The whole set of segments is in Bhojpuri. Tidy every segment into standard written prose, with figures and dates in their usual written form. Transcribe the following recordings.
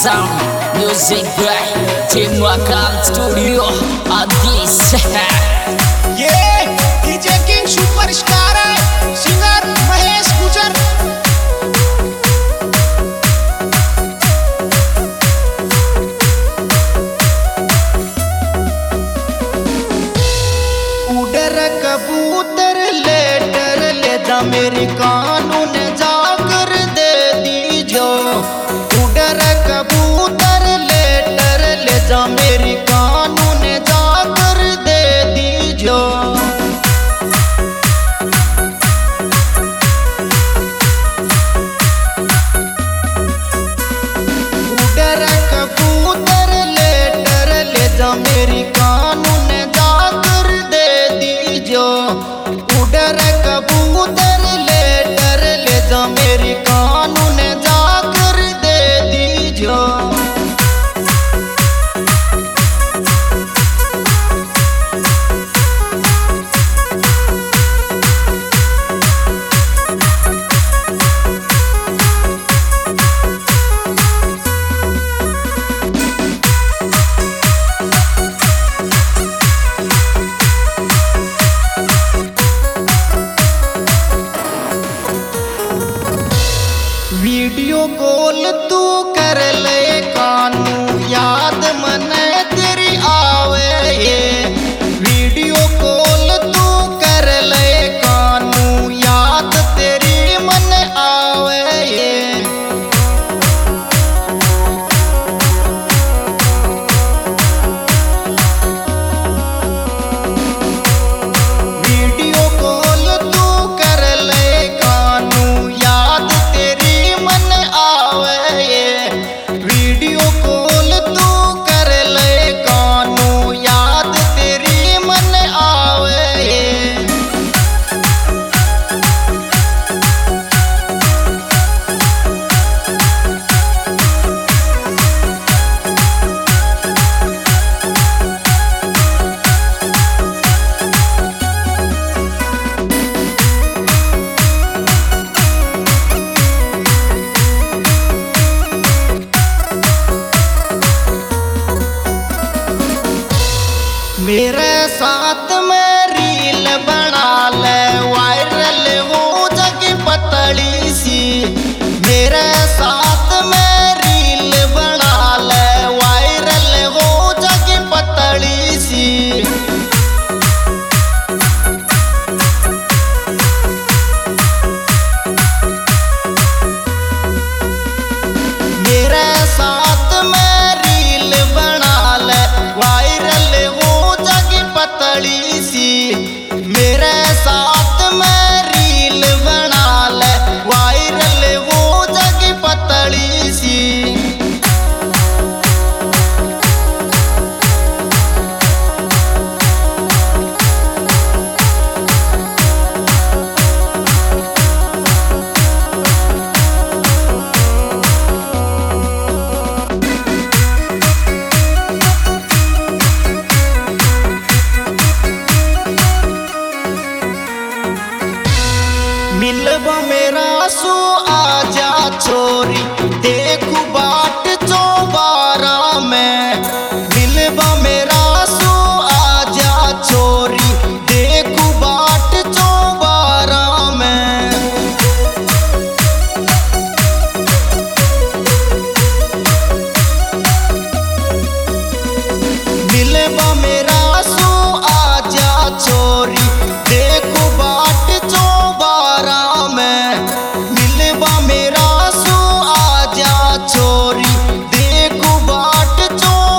Sound Music by Team Wakal Studio Adis. ये डीजे किंग सुपरस्टार है सिंगर महेश गुजर। उड़र कबूतर लेटर ले जा मेरी कानून जाकर दे दीजो। उड़र कबूतर लेटर ले जा मेरी कानून जाकर दे दीजो। उड़र कबूतर लेटर ले जा मेरी कानून जाकर दे दीजो। उड़र कबूतर लेटर ले जा मेरी कानून जाकर दे दीजो। वीडियो कॉल तू कर ले कानू याद मन तेरी आवे ये। वीडियो कॉल तू कर ले कानू याद तेरी मन आवे ये। वीडियो कॉल तू कर ले कानू याद तेरी मन आवे ये। वीडियो कॉल तू कर ले कानू याद तेरी मन आवे ये। मेरे साथ में रील बना ले वायरल वो जगह पतली सी। मेरे साथ में रील बना ले वायरल वो जगह पतली सी। मेरे साथ में रील बना ले वायरल वो जगह पतली सी। मेरे साथ में रील बना ले वायरल वो जगह पतली सी। मिलबा मेरा सो आजा छोरी देखू बाट चौबारा में। मिलबा मेरा सो आजा छोरी देखू बाट चौबारा में। मिलबा मेरा सो आजा छोरी देखू बाट चौबारा में। मिलबा मेरा सो आजा छोरी देखू बाट चौबारा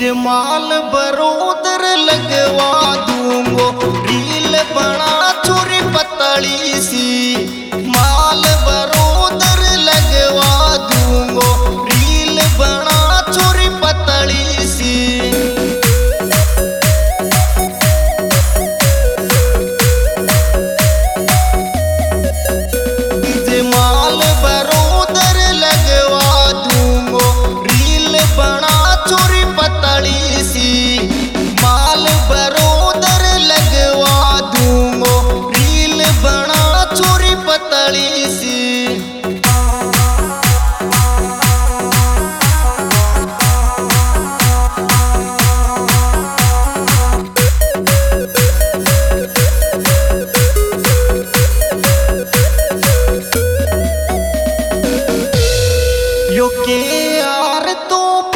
डीजे माल बरोदर लगवा दूंगो, रील बना छोरी पतली सी। माल बरोदर लगवा दूंगो, रील बना छोरी पतली सी। डीजे माल बरोदर लगवा दूंगो, रील बना छोरी पतली सी। माल बरोदर लगवा दूंगो, रील बना छोरी पतली सी। यो के यार तो